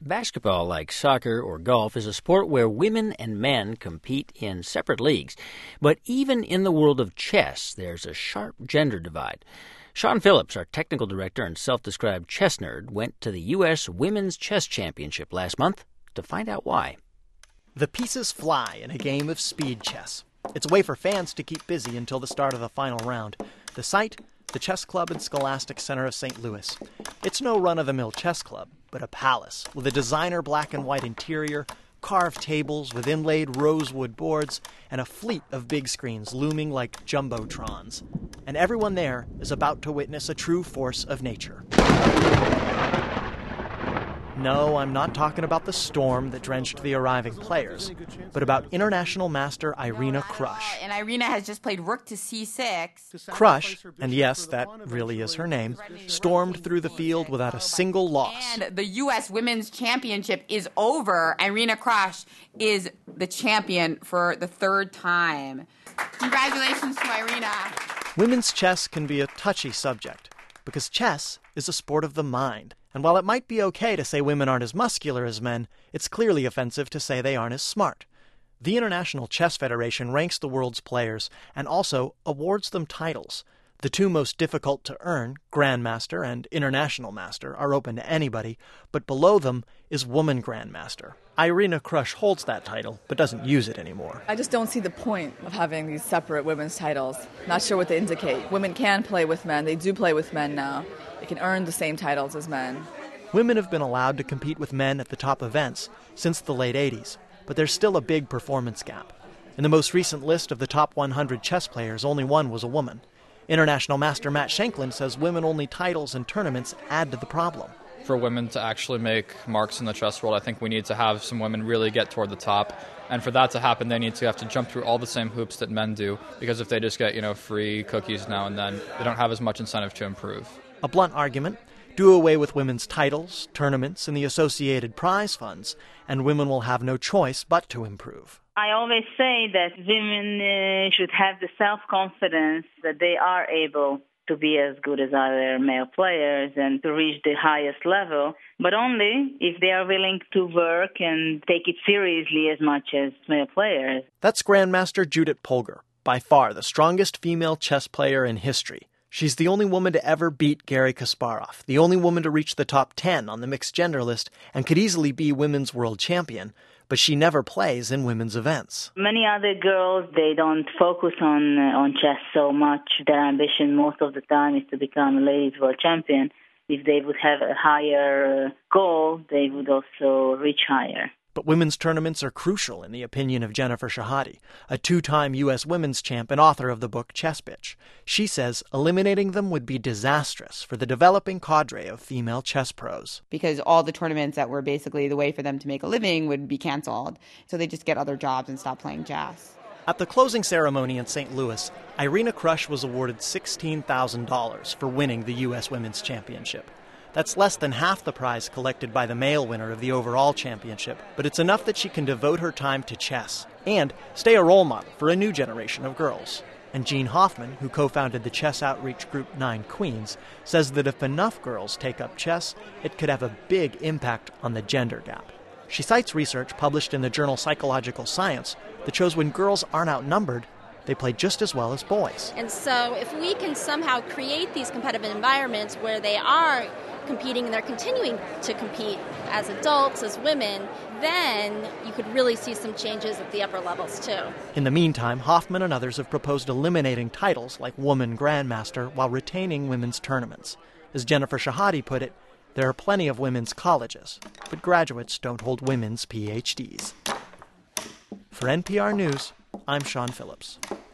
Basketball, like soccer or golf, is a sport where women and men compete in separate leagues. But even in the world of chess, there's a sharp gender divide. Sean Phillips, our technical director and self-described chess nerd, went to the U.S. Women's Chess Championship last month to find out why. The pieces fly in a game of speed chess. It's a way for fans to keep busy until the start of the final round. The site? The Chess Club and Scholastic Center of St. Louis. It's no run-of-the-mill chess club, but a palace with a designer black and white interior, carved tables with inlaid rosewood boards, and a fleet of big screens looming like jumbotrons. And everyone there is about to witness a true force of nature. No, I'm not talking about the storm that drenched the arriving players, but about international master Irina Krush. And Irina has just played rook to c6. Krush, and yes, that really is her name, stormed through the field without a single loss. And the U.S. Women's Championship is over. Irina Krush is the champion for the third time. Congratulations to Irina. Women's chess can be a touchy subject, because chess is a sport of the mind. And while it might be okay to say women aren't as muscular as men, it's clearly offensive to say they aren't as smart. The International Chess Federation ranks the world's players and also awards them titles. The two most difficult to earn, Grandmaster and International Master, are open to anybody, but below them is Woman Grandmaster. Irina Krush holds that title, but doesn't use it anymore. I just don't see the point of having these separate women's titles. Not sure what they indicate. Women can play with men. They do play with men now. They can earn the same titles as men. Women have been allowed to compete with men at the top events since the late 80s, but there's still a big performance gap. In the most recent list of the top 100 chess players, only one was a woman. International Master Matt Shankland says women-only titles and tournaments add to the problem. For women to actually make marks in the chess world, I think we need to have some women really get toward the top. And for that to happen, they need to have to jump through all the same hoops that men do, because if they just get, free cookies now and then, they don't have as much incentive to improve. A blunt argument: do away with women's titles, tournaments, and the associated prize funds, and women will have no choice but to improve. I always say that women should have the self-confidence that they are able to be as good as other male players and to reach the highest level, but only if they are willing to work and take it seriously as much as male players. That's Grandmaster Judith Polgar, by far the strongest female chess player in history. She's the only woman to ever beat Garry Kasparov, the only woman to reach the top 10 on the mixed gender list, and could easily be women's world champion, but she never plays in women's events. Many other girls, they don't focus on chess so much. Their ambition most of the time is to become a ladies' world champion. If they would have a higher goal, they would also reach higher. But women's tournaments are crucial in the opinion of Jennifer Shahade, a two-time U.S. women's champ and author of the book Chess Bitch. She says eliminating them would be disastrous for the developing cadre of female chess pros. Because all the tournaments that were basically the way for them to make a living would be canceled. So they just get other jobs and stop playing chess. At the closing ceremony in St. Louis, Irina Krush was awarded $16,000 for winning the U.S. Women's Championship. That's less than half the prize collected by the male winner of the overall championship, but it's enough that she can devote her time to chess and stay a role model for a new generation of girls. And Jean Hoffman, who co-founded the chess outreach group 9 Queens, says that if enough girls take up chess, it could have a big impact on the gender gap. She cites research published in the journal Psychological Science that shows when girls aren't outnumbered, they play just as well as boys. And so if we can somehow create these competitive environments where they are competing and they're continuing to compete as adults, as women, then you could really see some changes at the upper levels too. In the meantime, Hoffman and others have proposed eliminating titles like Woman Grandmaster while retaining women's tournaments. As Jennifer Shahade put it, there are plenty of women's colleges, but graduates don't hold women's PhDs. For NPR News, I'm Sean Phillips.